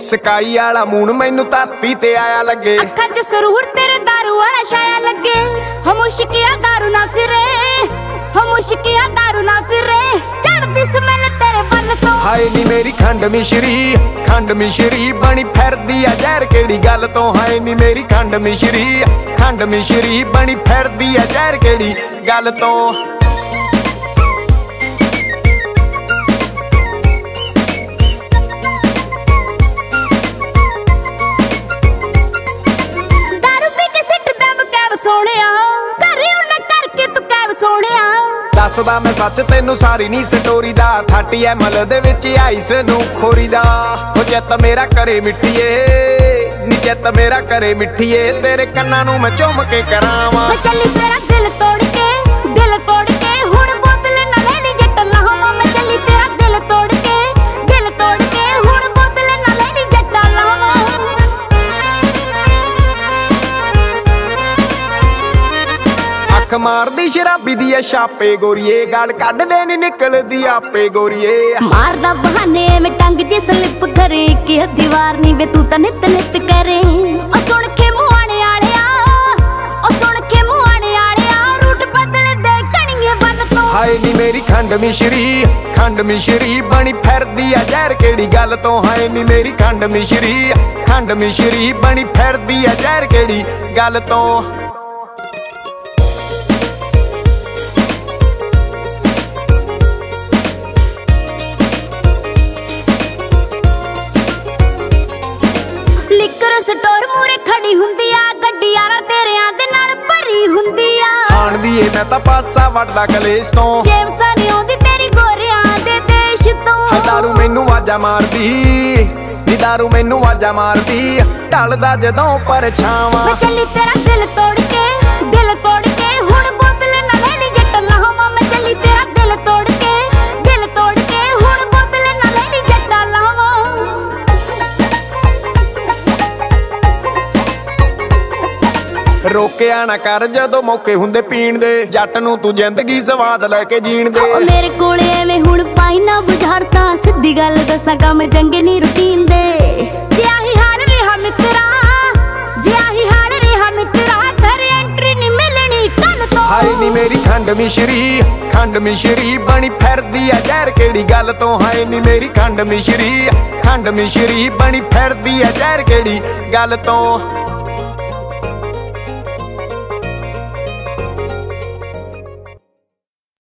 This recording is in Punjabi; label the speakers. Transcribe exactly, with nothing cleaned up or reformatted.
Speaker 1: ਸਕਾਈ ਵਾਲਾ ਮੂਨ ਮੈਨੂੰ ਧਰਤੀ ਤੇ ਆਇਆ ਲੱਗੇ।
Speaker 2: ਅੱਖਾਂ 'ਚ ਸਰੂਰ ਤੇਰੇ ਦਾਰੂ ਵਾਲਾ ਛਾਇਆ ਲੱਗੇ। ਹੋ ਮੁਸ਼ਕਿਆ ਦਾਰੂ ਨਾ ਫਿਰੇ, ਹੋ ਮੁਸ਼ਕਿਆ ਦਾਰੂ ਨਾ ਫਿਰੇ, ਚੜਦੀ ਸਮੈਲ ਤੇਰੇ ਵੱਲ ਤੋਂ।
Speaker 1: ਹਾਏ ਨੀ ਮੇਰੀ ਖੰਡ ਮਿਸ਼ਰੀ, ਖੰਡ ਮਿਸ਼ਰੀ ਬਣੀ ਫਿਰਦੀ ਆ ਜ਼ਹਿਰ ਕਿਹੜੀ ਗੱਲ ਤੋਂ। ਹਾਏ ਨੀ ਮੇਰੀ ਖੰਡ ਮਿਸ਼ਰੀ, ਖੰਡ ਮਿਸ਼ਰੀ ਬਣੀ ਫਿਰਦੀ ਆ ਜ਼ਹਿਰ ਕਿਹੜੀ ਗੱਲ ਤੋਂ। ਦੱਸਦਾ ਮੈਂ ਸੱਚ ਤੈਨੂੰ ਸਾਰੀ ਨੀ ਸਟੋਰੀ ਦਾ, ਥਰਟੀ ਐਮ ਐਲ ਦੇ ਵਿੱਚ ਆਈਸ ਨੂੰ ਖੋਰੀ ਦਾ। ਹੋ ਚਿੱਤ ਮੇਰਾ ਕਰੇ ਮਿੱਠੀਏ, ਨੀ ਚਿੱਤ ਮੇਰਾ ਕਰੇ ਮਿੱਠੀਏ, ਤੇਰੇ ਕੰਨਾਂ ਨੂੰ ਮੈਂ ਚੁੰਮ ਕੇ ਕਰਾਵਾਂ।
Speaker 2: ਮੈਂ ਚੱਲੀ ਤੇਰਾ ਦਿਲ ਤੋੜ ਕੇ, ਦਿਲ ਤੋੜ ਕੇ, ਹੁਣ ਬੋਤਲ ਨਾ ਲੈਣੀ ਜੱਟ ਲਾਵਾਂ। ਮੈਂ ਚੱਲੀ ਤੇਰਾ ਦਿਲ ਤੋੜ ਕੇ, ਦਿਲ ਤੋੜ ਕੇ, ਹੁਣ ਬੋਤਲ ਨਾ ਲੈਣੀ ਜੱਟ ਲਾਵਾਂ।
Speaker 1: ਅੱਖ ਮਾਰਦੀ ਸ਼ਰਾਬੀ ਦੀ ਐ ਛਾਪੇ ਗੋਰੀਏ, ਗਾਲ ਕੱਢਦੇ ਨੀ ਨਿਕਲਦੀ ਆਪੇ ਗੋਰੀਏ।
Speaker 2: ਮਾਰਦਾ ਬਹਾਨੇ ਮੈਂ ਟੰਗ ਜੇ ਸਲਿੱਪ ਕਰੇ, ਕਿ ਦੀਵਾਰ ਨੀ ਵੇ ਤੂੰ ਤਾਂ ਨਿੱਤ ਨਿੱਤ ਕਰੇ। ਉਹ ਸੁਣ ਕੇ ਮੁਹਾਣੇ ਆਲਿਆ, ਉਹ ਸੁਣ ਕੇ ਮੁਹਾਣੇ ਆਲਿਆ, ਰੂਟ ਬਦਲਦੇ ਕਣੀਏ ਵੱਲ ਤੋਂ।
Speaker 1: ਹਾਏ ਨੀ ਮੇਰੀ ਖੰਡ ਮਿਸ਼ਰੀ, ਖੰਡ ਮਿਸ਼ਰੀ ਬਣੀ ਫਿਰਦੀ ਆ ਜ਼ਹਿਰ ਕਿਹੜੀ ਗੱਲ ਤੋਂ। ਹਾਏ ਨੀ ਮੇਰੀ ਖੰਡ ਮਿਸ਼ਰੀ, ਖੰਡ ਮਿਸ਼ਰੀ ਬਣੀ ਫਿਰਦੀ ਆ ਜ਼ਹਿਰ ਕਿਹੜੀ ਗੱਲ ਤੋਂ।
Speaker 2: ਲਿਕਰ ਸਟੋਰ ਮੂਰੇ ਖੜੀ ਹੁੰਦੀ ਆ, ਗੱਡੀ ਯਾਰਾਂ ਤੇਰਿਆਂ ਦੇ ਨਾਲ ਭਰੀ ਹੁੰਦੀ ਆ।
Speaker 1: ਆਣ ਦੀ ਏ ਮੈਂ ਤਾਂ ਪਾਸਾ ਵੱਟਦਾ ਕਲੇਸ਼ ਤੋਂ,
Speaker 2: ਜੇਮਸਾਂ ਨੀ ਆਉਂਦੀ ਤੇਰੀ ਗੋਰਿਆਂ ਦੇ ਦੇਸ਼ ਤੋਂ।
Speaker 1: ਦਾਰੂ ਮੈਨੂੰ ਵਾਜਾ ਮਾਰਦੀ, ਨੀ ਦਾਰੂ ਮੈਨੂੰ ਵਾਜਾ ਮਾਰਦੀ, ਢਲਦਾ ਜਦੋਂ ਪਰਛਾਵਾਂ।
Speaker 2: ਮੈਂ ਚੱਲੀ ਤੇਰਾ ਦਿਲ ਤੋੜ ਕੇ, ਦਿਲ ਤੋੜ ਕੇ, ਹੁਣ ਬੋਤਲ ਨਾ ਲੈਣੀ ਜੱਟ ਲਾਵਾਂ। ਮੈਂ ਚੱਲੀ ਤੇਰਾ ਦਿਲ ਤੋੜ ਕੇ, ਦਿਲ ਤੋੜ ਕੇ, ਹੁਣ ਬੋਤਲ ਨਾ ਲੈਣੀ ਜੱਟ ਲਾਵਾਂ।
Speaker 1: ਰੋਕਿਆ ਨਾ ਕਰ ਜਦੋਂ ਮੌਕੇ ਹੁੰਦੇ ਪੀਣ ਦੇ, ਜੱਟ ਨੂੰ ਤੂੰ ਜ਼ਿੰਦਗੀ ਸਵਾਦ ਲੈ ਕੇ ਜੀਣ ਦੇ।
Speaker 2: ਮੇਰੇ ਕੋਲੇ ਐਵੇਂ ਹੁਣ ਪਾਈ ਨਾ ਬੁਝਾਰਤਾਂ, ਸਿੱਧੀ ਗੱਲ ਦੱਸਾਂ ਕੰਮ ਚੰਗੇ ਨੀ ਰੁਟੀਨ ਦੇ। ਜੇ ਆਹੀ ਹਾਲ ਰਿਹਾ ਮਿੱਤਰਾ, ਜੇ ਆਹੀ ਹਾਲ ਰਿਹਾ ਮਿੱਤਰਾ, ਘਰ ਐਂਟਰੀ ਨੀ ਮਿਲਣੀ ਕੱਲ ਤੋਂ।
Speaker 1: ਹਾਏ ਨੀ ਮੇਰੀ ਖੰਡ ਮਿਸ਼ਰੀ, ਖੰਡ ਮਿਸ਼ਰੀ ਬਣੀ ਫਿਰਦੀ ਆ ਜ਼ਹਿਰ ਕਿਹੜੀ ਗੱਲ ਤੋਂ। ਹਾਏ ਨੀ ਮੇਰੀ ਖੰਡ ਮਿਸ਼ਰੀ, ਖੰਡ ਮਿਸ਼ਰੀ ਬਣੀ ਫਿਰਦੀ ਆ ਜ਼ਹਿਰ ਕਿਹੜੀ ਗੱਲ ਤੋਂ।